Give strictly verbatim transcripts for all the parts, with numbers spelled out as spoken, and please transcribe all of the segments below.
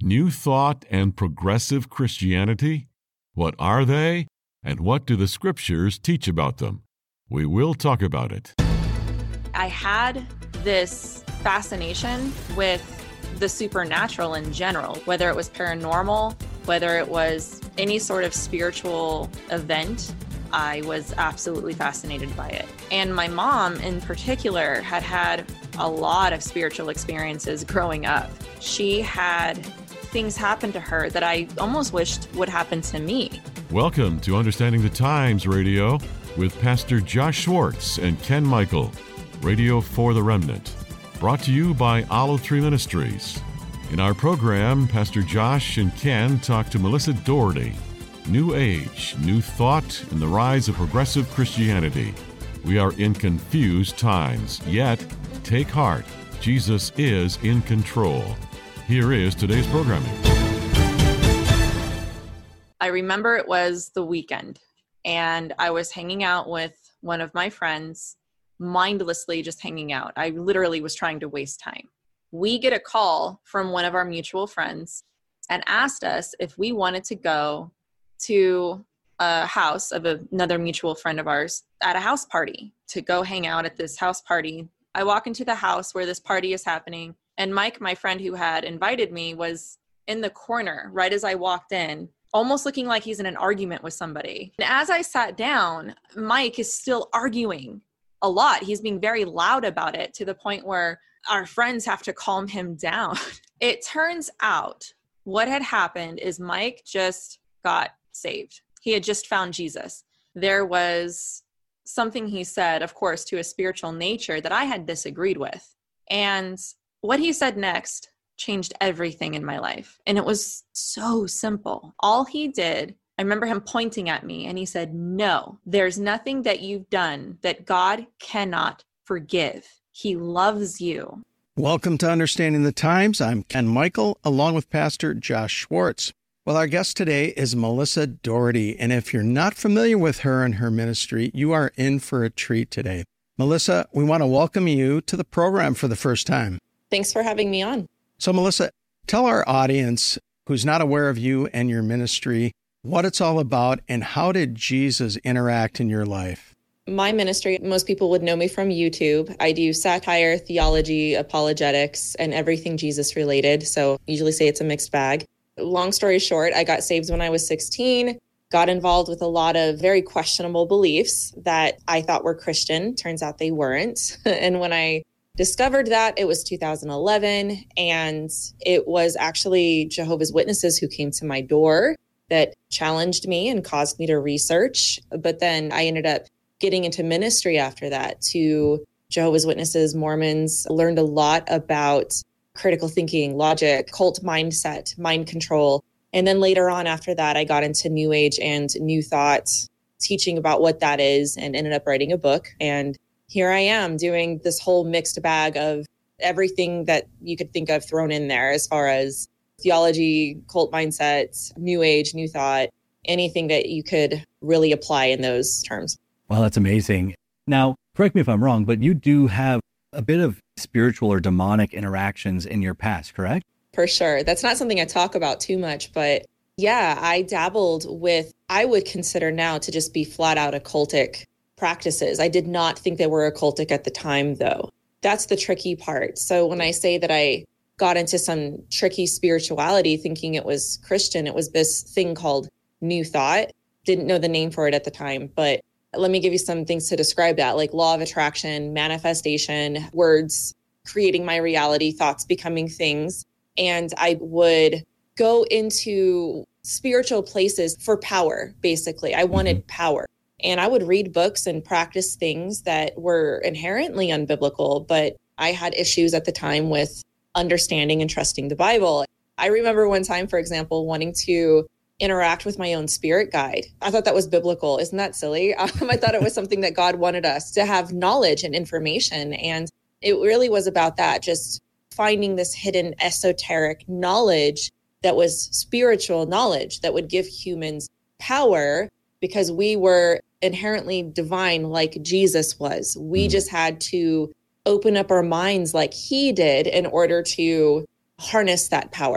New Thought and Progressive Christianity? What are they, and what do the Scriptures teach about them? We will talk about it. I had this fascination with the supernatural in general, whether it was paranormal, whether it was any sort of spiritual event. I was absolutely fascinated by it. And my mom in particular had had a lot of spiritual experiences growing up. She had things happen to her that I almost wished would happen to me. Welcome to Understanding the Times Radio with Pastor Josh Schwartz and Ken Michael, Radio for the Remnant, brought to you by Olive Tree Ministries. In our program, Pastor Josh and Ken talk to Melissa Doherty, New Age, New Thought, and the Rise of Progressive Christianity. We are in confused times, yet take heart. Jesus is in control. Here is today's programming. I remember it was the weekend, and I was hanging out with one of my friends, mindlessly just hanging out. I literally was trying to waste time. We get a call from one of our mutual friends and asked us if we wanted to go to a house of another mutual friend of ours at a house party, to go hang out at this house party. I walk into the house where this party is happening, and Mike, my friend who had invited me, was in the corner right as I walked in, almost looking like he's in an argument with somebody. And as I sat down, Mike is still arguing a lot. He's being very loud about it to the point where our friends have to calm him down. It turns out what had happened is Mike just got saved. He had just found Jesus. There was something he said, of course, to a spiritual nature that I had disagreed with. And what he said next changed everything in my life. And it was so simple. All he did, I remember him pointing at me and he said, "No, there's nothing that you've done that God cannot forgive. He loves you." Welcome to Understanding the Times. I'm Ken Michael, along with Pastor Josh Schwartz. Well, our guest today is Melissa Doherty, and if you're not familiar with her and her ministry, you are in for a treat today. Melissa, we want to welcome you to the program for the first time. Thanks for having me on. So, Melissa, tell our audience who's not aware of you and your ministry what it's all about and how did Jesus interact in your life? My ministry, most people would know me from YouTube. I do satire, theology, apologetics, and everything Jesus related. So usually say it's a mixed bag. Long story short, I got saved when I was sixteen, got involved with a lot of very questionable beliefs that I thought were Christian. Turns out they weren't. And when I discovered that, it was two thousand eleven, and it was actually Jehovah's Witnesses who came to my door that challenged me and caused me to research. But then I ended up getting into ministry after that to Jehovah's Witnesses, Mormons, learned a lot about critical thinking, logic, cult mindset, mind control. And then later on after that, I got into New Age and New Thought, teaching about what that is, and ended up writing a book. And here I am doing this whole mixed bag of everything that you could think of thrown in there as far as theology, cult mindset, New Age, New Thought, anything that you could really apply in those terms. Well, that's amazing. Now, correct me if I'm wrong, but you do have a bit of spiritual or demonic interactions in your past, correct? For sure. That's not something I talk about too much, but yeah, I dabbled with, I would consider now to just be flat out occultic practices. I did not think they were occultic at the time, though. That's the tricky part. So when I say that I got into some tricky spirituality thinking it was Christian, it was this thing called New Thought. Didn't know the name for it at the time, but let me give you some things to describe that, like law of attraction, manifestation, words, creating my reality, thoughts becoming things. And I would go into spiritual places for power, basically. I wanted power. And I would read books and practice things that were inherently unbiblical, but I had issues at the time with understanding and trusting the Bible. I remember one time, for example, wanting to interact with my own spirit guide. I thought that was biblical. Isn't that silly? Um, I thought it was something that God wanted us to have knowledge and information. And it really was about that, just finding this hidden esoteric knowledge that was spiritual knowledge that would give humans power because we were inherently divine like Jesus was. We just had to open up our minds like he did in order to harness that power.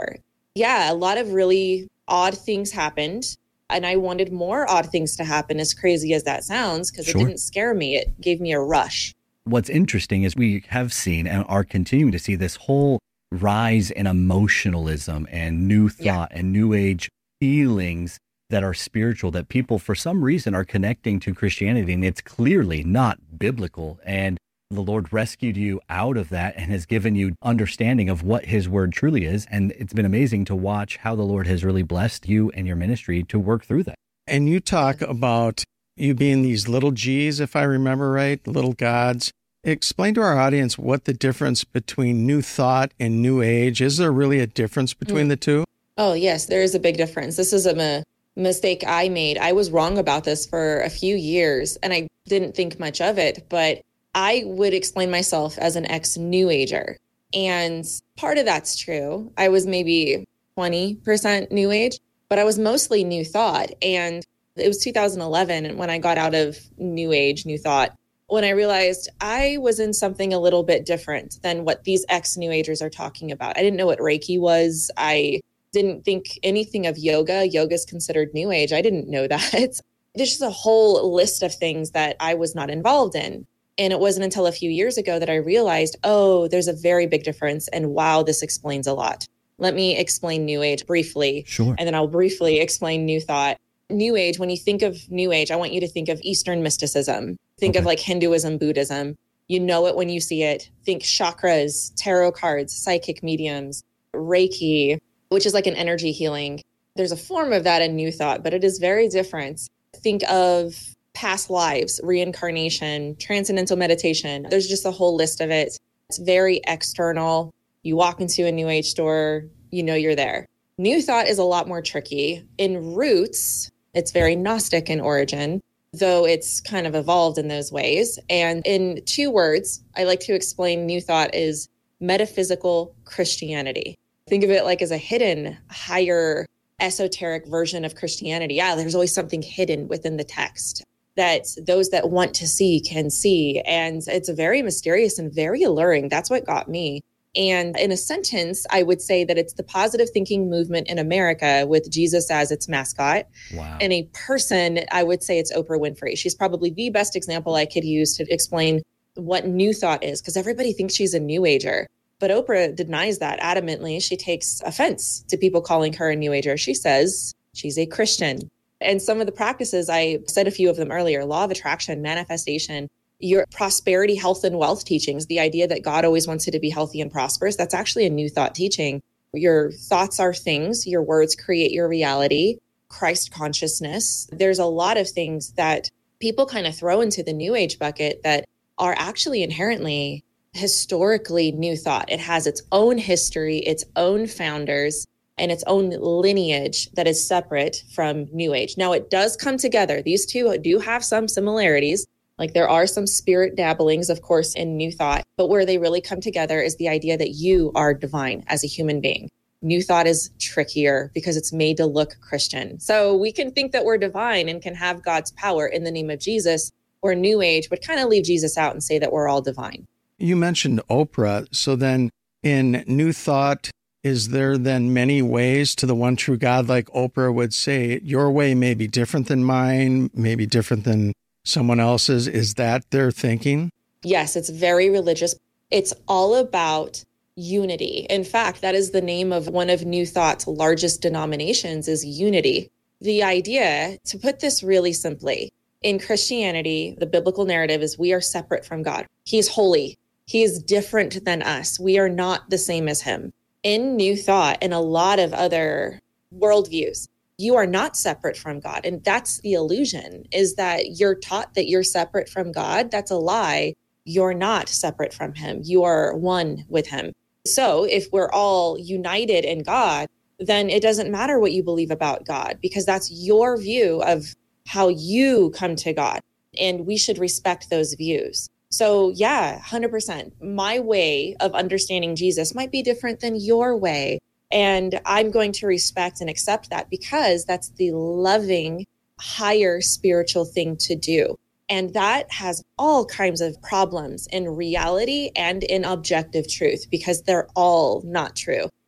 Yeah, a lot of really odd things happened. And I wanted more odd things to happen, as crazy as that sounds, because Sure. it didn't scare me. It gave me a rush. What's interesting is we have seen and are continuing to see this whole rise in emotionalism and new thought yeah. and new age feelings that are spiritual, that people for some reason are connecting to Christianity, and it's clearly not biblical. And the Lord rescued you out of that and has given you understanding of what his word truly is. And it's been amazing to watch how the Lord has really blessed you and your ministry to work through that. And you talk about you being these little G's, if I remember right, little gods. Explain to our audience what the difference between New Thought and New Age. Is there really a difference between mm. the two? Oh, yes, there is a big difference. This is a ma- mistake I made. I was wrong about this for a few years, and I didn't think much of it, but I would explain myself as an ex-New Ager. And part of that's true. I was maybe twenty percent New Age, but I was mostly New Thought. And it was two thousand eleven when I got out of New Age, New Thought, when I realized I was in something a little bit different than what these ex-New Agers are talking about. I didn't know what Reiki was. I didn't think anything of yoga. Yoga is considered New Age. I didn't know that. There's just a whole list of things that I was not involved in. And it wasn't until a few years ago that I realized, oh, there's a very big difference. And wow, this explains a lot. Let me explain New Age briefly. Sure. And then I'll briefly explain New Thought. New Age, when you think of New Age, I want you to think of Eastern mysticism. Think okay. of like Hinduism, Buddhism. You know it when you see it. Think chakras, tarot cards, psychic mediums, Reiki, which is like an energy healing. There's a form of that in New Thought, but it is very different. Think of past lives, reincarnation, transcendental meditation. There's just a whole list of it. It's very external. You walk into a New Age store, you know you're there. New Thought is a lot more tricky. In roots, it's very Gnostic in origin, though it's kind of evolved in those ways. And in two words, I like to explain New Thought is metaphysical Christianity. Think of it like as a hidden, higher, esoteric version of Christianity. Yeah, there's always something hidden within the text that those that want to see can see. And it's very mysterious and very alluring. That's what got me. And in a sentence, I would say that it's the positive thinking movement in America with Jesus as its mascot. Wow. And a person, I would say it's Oprah Winfrey. She's probably the best example I could use to explain what New Thought is, because everybody thinks she's a New Ager. But Oprah denies that adamantly. She takes offense to people calling her a New Ager. She says she's a Christian. And some of the practices, I said a few of them earlier, law of attraction, manifestation, your prosperity, health, and wealth teachings, the idea that God always wants you to be healthy and prosperous, that's actually a New Thought teaching. Your thoughts are things, your words create your reality, Christ consciousness. There's a lot of things that people kind of throw into the New Age bucket that are actually inherently historically New Thought. It has its own history, its own founders, and its own lineage that is separate from New Age. Now, it does come together. These two do have some similarities. Like there are some spirit dabblings, of course, in New Thought, but where they really come together is the idea that you are divine as a human being. New Thought is trickier because it's made to look Christian. So we can think that we're divine and can have God's power in the name of Jesus, or New Age would kind of leave Jesus out and say that we're all divine. You mentioned Oprah. So then in New Thought, is there then many ways to the one true God? Like Oprah would say, your way may be different than mine, maybe different than someone else's. Is that their thinking? Yes, it's very religious. It's all about unity. In fact, that is the name of one of New Thought's largest denominations is unity. The idea, to put this really simply, in Christianity, the biblical narrative is we are separate from God. He's holy. He is different than us. We are not the same as him. In New Thought and a lot of other worldviews, you are not separate from God. And that's the illusion, is that you're taught that you're separate from God. That's a lie. You're not separate from him. You are one with him. So if we're all united in God, then it doesn't matter what you believe about God, because that's your view of how you come to God. And we should respect those views. So yeah, one hundred percent. My way of understanding Jesus might be different than your way. And I'm going to respect and accept that because that's the loving, higher spiritual thing to do. And that has all kinds of problems in reality and in objective truth because they're all not true.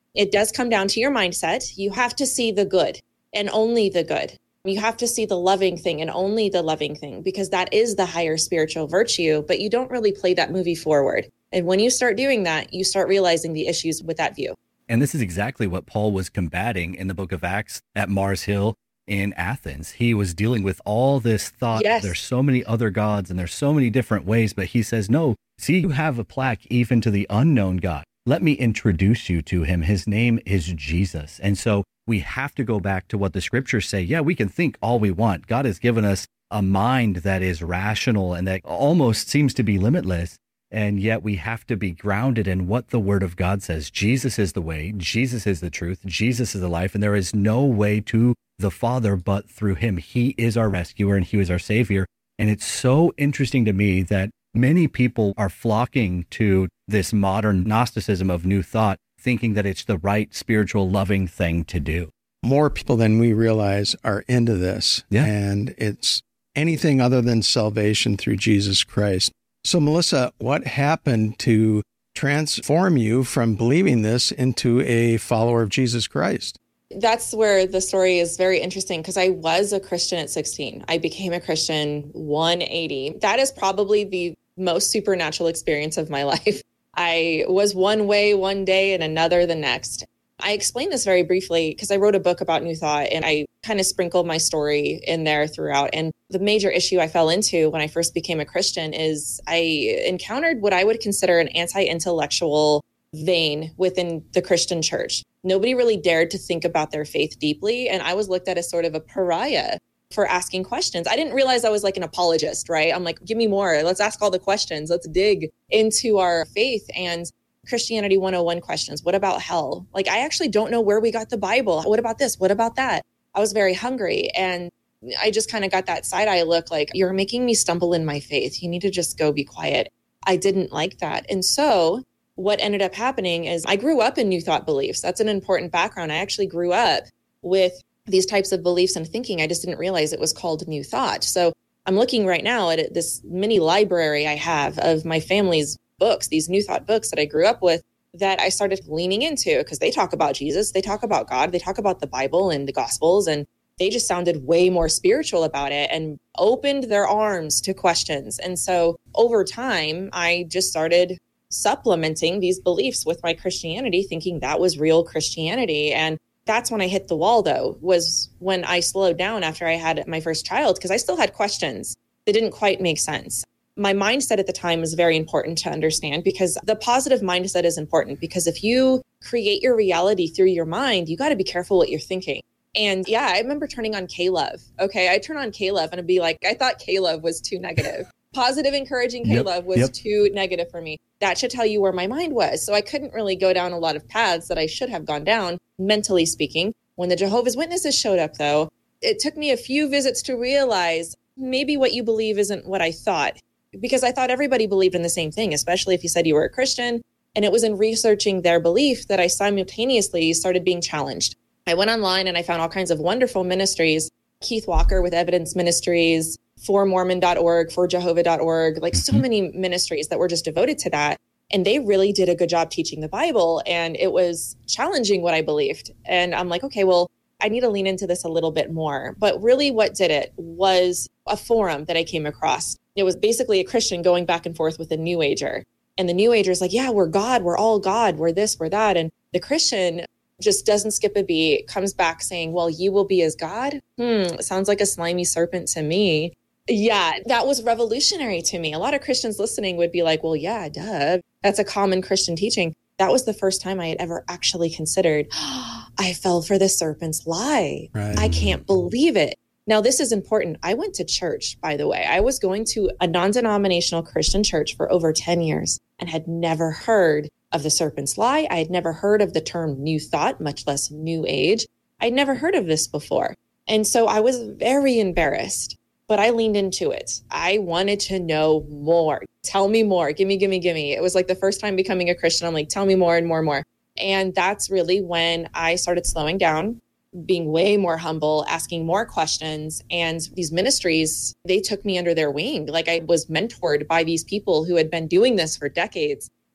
it does come down to your mindset. You have to see the good and only the good. You have to see the loving thing and only the loving thing, because that is the higher spiritual virtue, but you don't really play that movie forward. And when you start doing that, you start realizing the issues with that view. And this is exactly what Paul was combating in the book of Acts at Mars Hill in Athens. He was dealing with all this thought. Yes. There's so many other gods and there's so many different ways, but he says, no, see, you have a plaque even to the unknown God. Let me introduce you to him. His name is Jesus. And so we have to go back to what the scriptures say. Yeah, we can think all we want. God has given us a mind that is rational and that almost seems to be limitless. And yet we have to be grounded in what the word of God says. Jesus is the way. Jesus is the truth. Jesus is the life. And there is no way to the Father but through him. He is our rescuer and he is our savior. And it's so interesting to me that many people are flocking to this modern Gnosticism of new thought, thinking that it's the right spiritual loving thing to do. More people than we realize are into this. Yeah. And it's anything other than salvation through Jesus Christ. So, Melissa, what happened to transform you from believing this into a follower of Jesus Christ? That's where the story is very interesting, because I was a Christian at sixteen. I became a Christian one eighty. That is probably the most supernatural experience of my life. I was one way one day and another the next. I explained this very briefly because I wrote a book about New Thought and I kind of sprinkled my story in there throughout. And the major issue I fell into when I first became a Christian is I encountered what I would consider an anti-intellectual vein within the Christian church. Nobody really dared to think about their faith deeply. And I was looked at as sort of a pariah for asking questions. I didn't realize I was like an apologist, right? I'm like, give me more. Let's ask all the questions. Let's dig into our faith. And Christianity one oh one questions. What about hell? Like, I actually don't know where we got the Bible. What about this? What about that? I was very hungry. And I just kind of got that side eye look like, you're making me stumble in my faith. You need to just go be quiet. I didn't like that. And so what ended up happening is I grew up in New Thought beliefs. That's an important background. I actually grew up with these types of beliefs and thinking. I just didn't realize it was called New Thought. So I'm looking right now at this mini library I have of my family's books, these New Thought books that I grew up with, that I started leaning into because they talk about Jesus, they talk about God, they talk about the Bible and the Gospels, and they just sounded way more spiritual about it and opened their arms to questions. And so over time, I just started supplementing these beliefs with my Christianity, thinking that was real Christianity. And that's when I hit the wall, though, was when I slowed down after I had my first child, because I still had questions that didn't quite make sense. My mindset at the time was very important to understand, because the positive mindset is important, because if you create your reality through your mind, you got to be careful what you're thinking. And yeah, I remember turning on K-Love. Okay, I turn on K-Love and I'd be like, I thought K-Love was too negative. Positive, encouraging K-Love Yep, was yep. too negative for me. That should tell you where my mind was. So I couldn't really go down a lot of paths that I should have gone down, mentally speaking. When the Jehovah's Witnesses showed up, though, it took me a few visits to realize maybe what you believe isn't what I thought, because I thought everybody believed in the same thing, especially if you said you were a Christian. And it was in researching their belief that I simultaneously started being challenged. I went online and I found all kinds of wonderful ministries. Keith Walker with Evidence Ministries, for mormon dot org, for jehovah dot org, like so many ministries that were just devoted to that. And they really did a good job teaching the Bible. And it was challenging what I believed. And I'm like, okay, well, I need to lean into this a little bit more. But really what did it was a forum that I came across. It was basically a Christian going back and forth with a New Ager. And the New Ager is like, yeah, we're God. We're all God. We're this, we're that. And the Christian just doesn't skip a beat, comes back saying, well, you will be as God. Hmm, sounds like a slimy serpent to me. Yeah, that was revolutionary to me. A lot of Christians listening would be like, well, yeah, duh. That's a common Christian teaching. That was the first time I had ever actually considered, oh, I fell for the serpent's lie. Right. I can't believe it. Now, this is important. I went to church, by the way. I was going to a non-denominational Christian church for over ten years and had never heard of the serpent's lie. I had never heard of the term New Thought, much less New Age. I'd never heard of this before. And so I was very embarrassed, but I leaned into it. I wanted to know more. Tell me more. Gimme, gimme, gimme. It was like the first time becoming a Christian. I'm like, tell me more and more and more. And that's really when I started slowing down, being way more humble, asking more questions. And these ministries, they took me under their wing. Like I was mentored by these people who had been doing this for decades.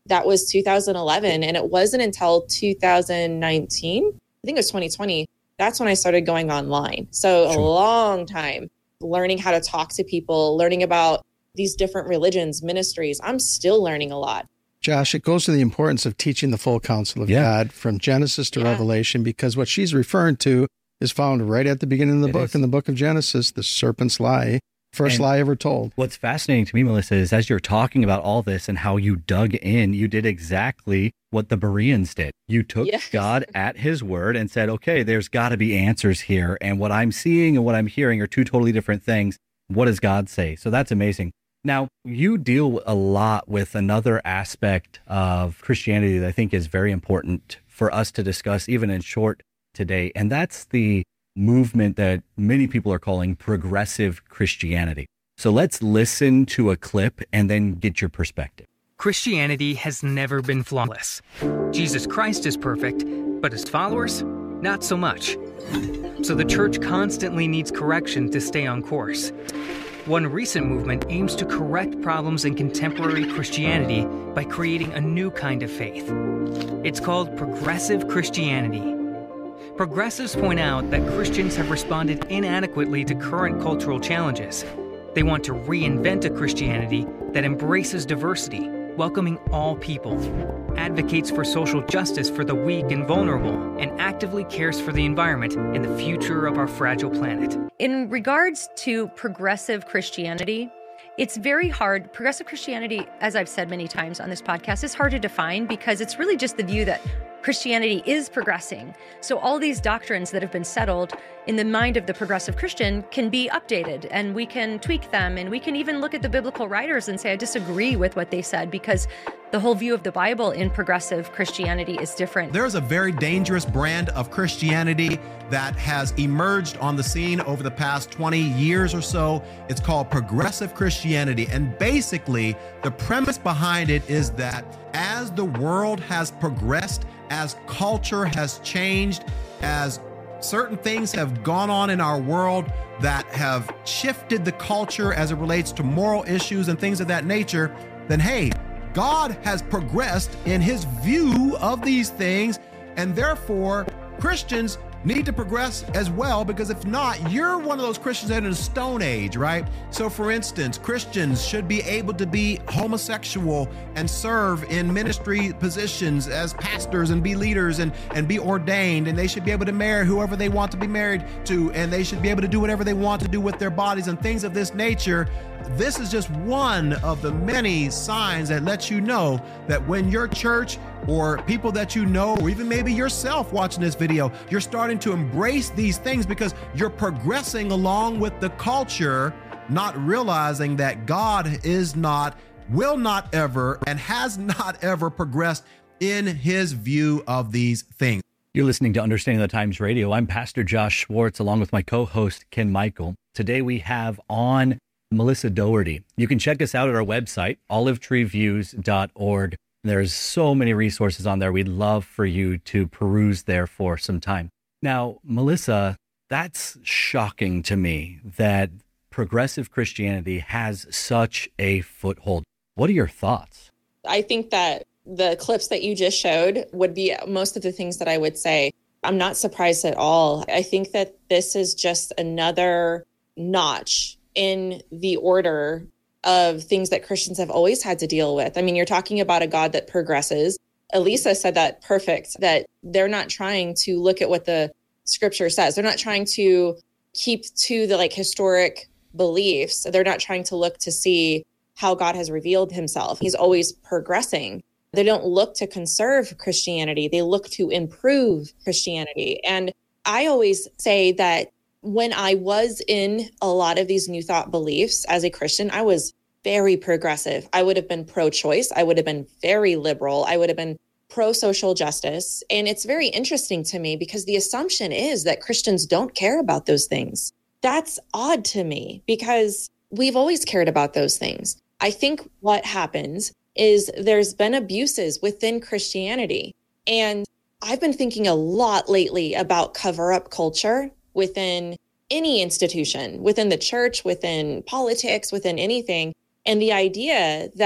That was two thousand eleven. And it wasn't until two thousand nineteen, I think it was twenty twenty, that's when I started going online. So sure. a long time learning how to talk to people, learning about these different religions, ministries. I'm still learning a lot. Josh, it goes to the importance of teaching the full counsel of yeah. God from Genesis to yeah. Revelation, because what she's referring to is found right at the beginning of the it book, is. in the book of Genesis, the serpent's lie, first and lie ever told. What's fascinating to me, Melissa, is as you're talking about all this and how you dug in, you did exactly what the Bereans did. You took yes. God at his word and said, okay, there's got to be answers here. And what I'm seeing and what I'm hearing are two totally different things. What does God say? So that's amazing. Now, you deal a lot with another aspect of Christianity that I think is very important for us to discuss, even in short today, and that's the movement that many people are calling progressive Christianity. So let's listen to a clip and then get your perspective. Christianity has never been flawless. Jesus Christ is perfect, but his followers, not so much. So the church constantly needs correction to stay on course. One recent movement aims to correct problems in contemporary Christianity by creating a new kind of faith. It's called progressive Christianity. Progressives point out that Christians have responded inadequately to current cultural challenges. They want to reinvent a Christianity that embraces diversity, welcoming all people, advocates for social justice for the weak and vulnerable, and actively cares for the environment and the future of our fragile planet. In regards to progressive Christianity, it's very hard. Progressive Christianity, as I've said many times on this podcast, is hard to define because it's really just the view that Christianity is progressing. So all these doctrines that have been settled in the mind of the progressive Christian can be updated, and we can tweak them, and we can even look at the biblical writers and say, I disagree with what they said, because the whole view of the Bible in progressive Christianity is different. There's a very dangerous brand of Christianity that has emerged on the scene over the past twenty years or so. It's called progressive Christianity. And basically, the premise behind it is that as the world has progressed, as culture has changed, as certain things have gone on in our world that have shifted the culture as it relates to moral issues and things of that nature, then hey, God has progressed in his view of these things, and therefore Christians need to progress as well, because if not, you're one of those Christians that are in the Stone Age, right? So for instance, Christians should be able to be homosexual and serve in ministry positions as pastors and be leaders and, and be ordained, and they should be able to marry whoever they want to be married to, and they should be able to do whatever they want to do with their bodies and things of this nature. This is just one of the many signs that let you know that when your church or people that you know, or even maybe yourself watching this video, you're starting to embrace these things because you're progressing along with the culture, not realizing that God is not, will not ever, and has not ever progressed in his view of these things. You're listening to Understanding the Times Radio. I'm Pastor Josh Schwartz, along with my co-host, Ken Michael. Today we have on Melissa Doherty. You can check us out at our website, olive tree views dot org. There's so many resources on there. We'd love for you to peruse there for some time. Now, Melissa, that's shocking to me that progressive Christianity has such a foothold. What are your thoughts? I think that the clips that you just showed would be most of the things that I would say. I'm not surprised at all. I think that this is just another notch in the order of things that Christians have always had to deal with. I mean, you're talking about a God that progresses. Elisa said that perfect, that they're not trying to look at what the scripture says. They're not trying to keep to the like historic beliefs. They're not trying to look to see how God has revealed himself. He's always progressing. They don't look to conserve Christianity. They look to improve Christianity. And I always say that when I was in a lot of these New Thought beliefs as a Christian, I was very progressive. I would have been pro-choice. I would have been very liberal. I would have been pro-social justice. And it's very interesting to me because the assumption is that Christians don't care about those things. That's odd to me because we've always cared about those things. I think what happens is there's been abuses within Christianity. And I've been thinking a lot lately about cover-up culture within any institution, within the church, within politics, within anything. And the idea that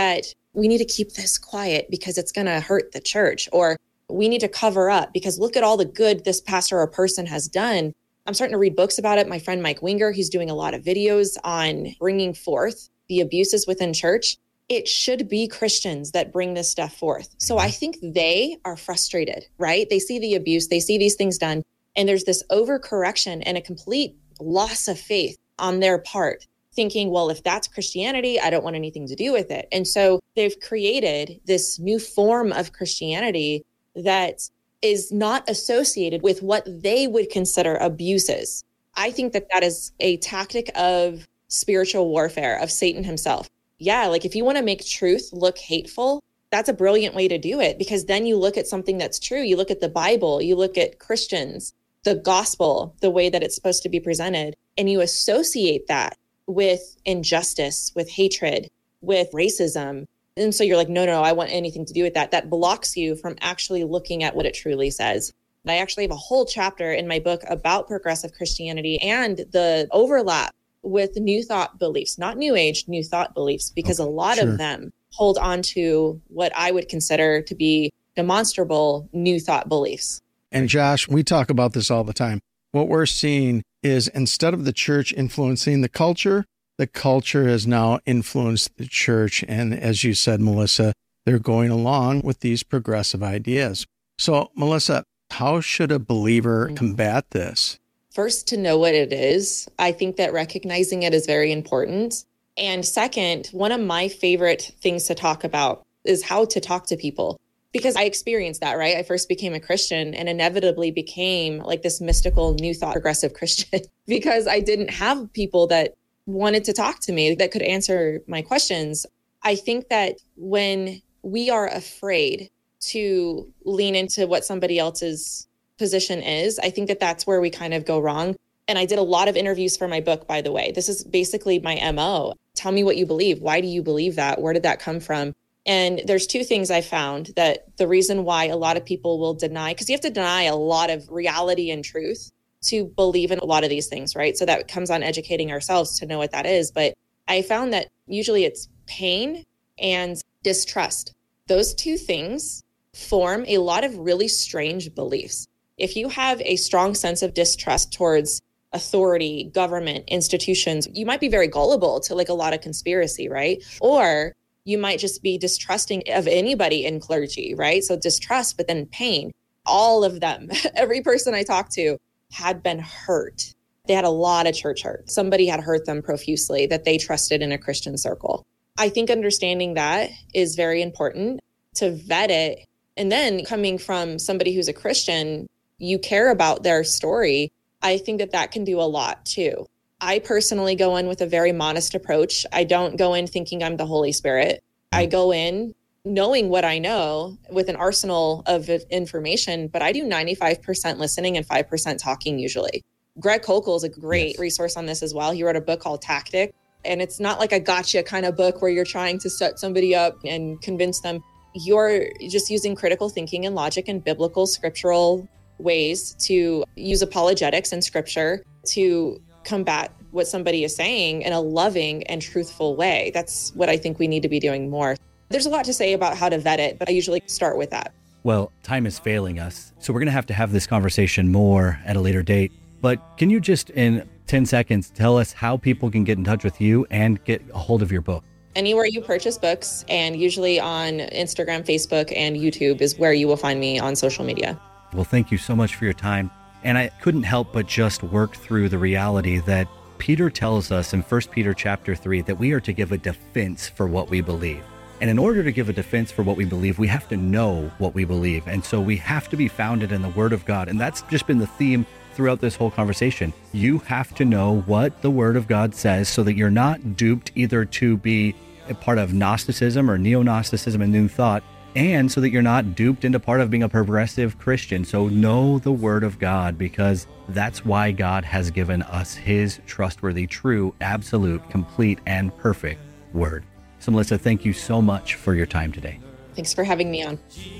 we need to keep this quiet because it's going to hurt the church, or we need to cover up because look at all the good this pastor or person has done. I'm starting to read books about it. My friend Mike Winger, he's doing a lot of videos on bringing forth the abuses within church. It should be Christians that bring this stuff forth. So I think they are frustrated, right? They see the abuse, they see these things done, and there's this overcorrection and a complete loss of faith on their part, thinking, well, if that's Christianity, I don't want anything to do with it. And so they've created this new form of Christianity that is not associated with what they would consider abuses. I think that that is a tactic of spiritual warfare of Satan himself. Yeah, like if you want to make truth look hateful, that's a brilliant way to do it, because then you look at something that's true. You look at the Bible, you look at Christians, the gospel, the way that it's supposed to be presented, and you associate that with injustice, with hatred, with racism. And so you're like, no, no, I want anything to do with that. That blocks you from actually looking at what it truly says. And I actually have a whole chapter in my book about progressive Christianity and the overlap with New Thought beliefs, not New Age, New Thought beliefs, because okay, a lot sure. of them hold on to what I would consider to be demonstrable New Thought beliefs. And Josh, we talk about this all the time. What we're seeing is instead of the church influencing the culture, the culture has now influenced the church. And as you said, Melissa, they're going along with these progressive ideas. So, Melissa, how should a believer mm-hmm. combat this? First, to know what it is. I think that recognizing it is very important. And second, one of my favorite things to talk about is how to talk to people. Because I experienced that, right? I first became a Christian and inevitably became like this mystical New Thought progressive Christian because I didn't have people that wanted to talk to me that could answer my questions. I think that when we are afraid to lean into what somebody else's position is, I think that that's where we kind of go wrong. And I did a lot of interviews for my book, by the way. This is basically my M O. Tell me what you believe. Why do you believe that? Where did that come from? And there's two things I found that the reason why a lot of people will deny, because you have to deny a lot of reality and truth to believe in a lot of these things, right? So that comes on educating ourselves to know what that is. But I found that usually it's pain and distrust. Those two things form a lot of really strange beliefs. If you have a strong sense of distrust towards authority, government, institutions, you might be very gullible to like a lot of conspiracy, right? Or you might just be distrusting of anybody in clergy, right? So distrust, but then pain. All of them, every person I talked to had been hurt. They had a lot of church hurt. Somebody had hurt them profusely that they trusted in a Christian circle. I think understanding that is very important to vet it. And then coming from somebody who's a Christian, you care about their story. I think that that can do a lot too. I personally go in with a very modest approach. I don't go in thinking I'm the Holy Spirit. I go in knowing what I know with an arsenal of information, but I do ninety-five percent listening and five percent talking usually. Greg Koukl is a great yes. resource on this as well. He wrote a book called Tactic, and it's not like a gotcha kind of book where you're trying to set somebody up and convince them. You're just using critical thinking and logic and biblical scriptural ways to use apologetics and scripture to combat what somebody is saying in a loving and truthful way. That's what I think we need to be doing more. There's a lot to say about how to vet it, but I usually start with that. Well, time is failing us, so we're going to have to have this conversation more at a later date. But can you just, in ten seconds, tell us how people can get in touch with you and get a hold of your book? Anywhere you purchase books, and usually on Instagram, Facebook, and YouTube is where you will find me on social media. Well, thank you so much for your time. And I couldn't help but just work through the reality that Peter tells us in First Peter chapter three that we are to give a defense for what we believe. And in order to give a defense for what we believe, we have to know what we believe. And so we have to be founded in the Word of God. And that's just been the theme throughout this whole conversation. You have to know what the Word of God says so that you're not duped either to be a part of Gnosticism or neo-Gnosticism and New Thought, and so that you're not duped into part of being a progressive Christian. So know the Word of God, because that's why God has given us His trustworthy, true, absolute, complete, and perfect Word. So Melissa, thank you so much for your time today. Thanks for having me on.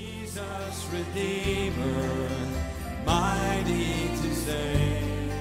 Jesus, Redeemer, mighty to save.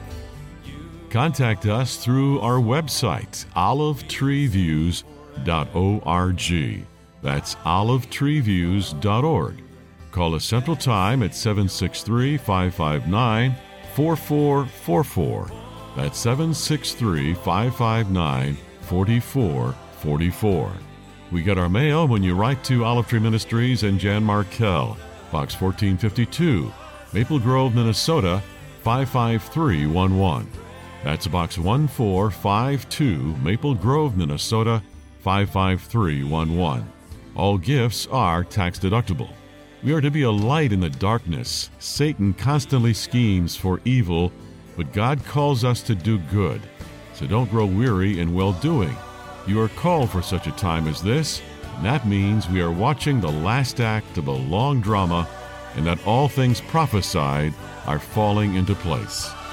Contact us through our website, olive tree views dot org. That's olive tree views dot org. Call us Central Time at seven six three, five five nine, four four four four. That's seven six three, five five nine, four four four four. We get our mail when you write to Olive Tree Ministries and Jan Markell, Box fourteen fifty-two, Maple Grove, Minnesota, five five three one one. That's Box one four five two, Maple Grove, Minnesota, five five three one one. All gifts are tax deductible. We are to be a light in the darkness. Satan constantly schemes for evil, but God calls us to do good. So don't grow weary in well-doing. You are called for such a time as this, and that means we are watching the last act of a long drama, and that all things prophesied are falling into place.